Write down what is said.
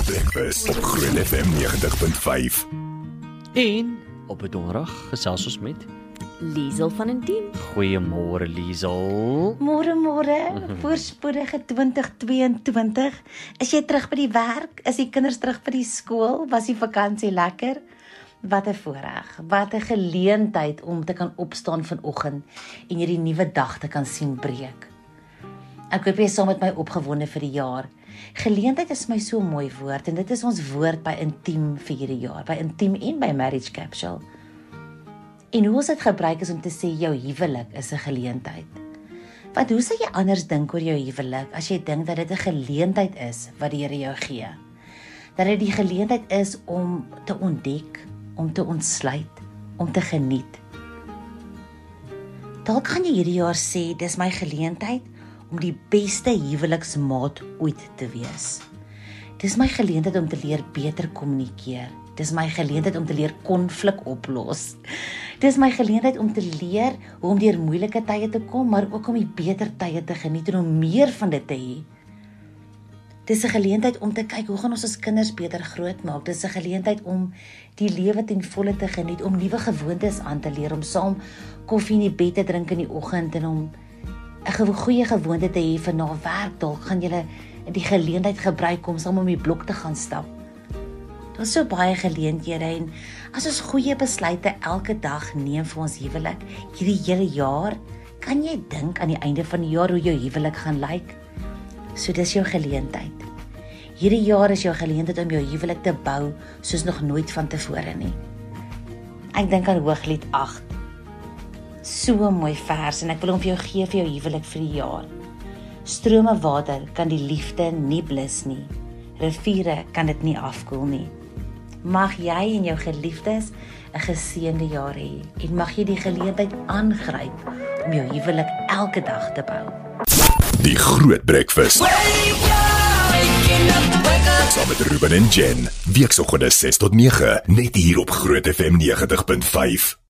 Groot Breakfast op Groot FM 90.5. En op 'n donderdag gesels ons met Liesel van den Diem. Goeiemôre Liesel. Môre, voorspoedige 2022. Is jy terug by die werk? Is die kinders terug by die skool? Was die vakansie lekker? Wat 'n voorreg, wat 'n geleentheid om te kan opstaan vanoggend en hierdie nuwe dag te kan sien breek. Ek hoop jy is saam met my opgewonde vir die jaar. Geleentheid is my so 'n mooi woord en dit is ons woord by Intiem vir hierdie jaar, by Intiem en by Marriage Capsule. En hoe ons dit gebruik is om te sê jou huwelik is 'n geleentheid. Want hoe sal jy anders dink oor jou huwelik as jy dink dat dit 'n geleentheid is wat die Here jou gee? Dat dit die geleentheid is om te ontdek, om te ontsluit, om te geniet. Dalk gaan jy hierdie jaar sê, dis my geleentheid om die beste huweliksmaat ooit te wees. Dis my geleentheid om te leer beter kommunikeer. Dis my geleentheid om te leer konflik oplos. Dis my geleentheid om te leer hoe om deur moeilike tye te kom, maar ook om die beter tye te geniet en om meer van dit te hê. Dis 'n geleentheid om te kyk hoe gaan ons kinders beter grootmaak. Dis 'n geleentheid om die lewe ten volle te geniet, om nuwe gewoontes aan te leer, om saam koffie in die bed te drink in die oggend en om 'n goeie gewoonte te hê vir na werk. Dalk gaan julle die geleentheid gebruik om saam om die blok te gaan stap. Daar's so baie geleenthede en as ons goeie besluite elke dag neem vir ons huwelik, hierdie hele jaar, kan jy dink aan die einde van die jaar hoe jou huwelik gaan lyk? So dis jou geleentheid. Hierdie jaar is jou geleentheid om jou huwelik te bou soos nog nooit vantevore nie. Ek dink aan Hooglied 8. So 'n mooi vers en ek wil hom vir jou gee vir jou huwelik vir die jaar. Strome water kan die liefde nie blus nie. Riviere kan dit nie afkoel nie. Mag jy en jou geliefdes 'n geseënde jaar hê en mag jy die geleentheid aangryp om jou huwelik elke dag te bou. Die Groot Breakfast. Saam met Ruben en Jen. Weekoggend 6 tot 9, net hier op Groot FM 90.5.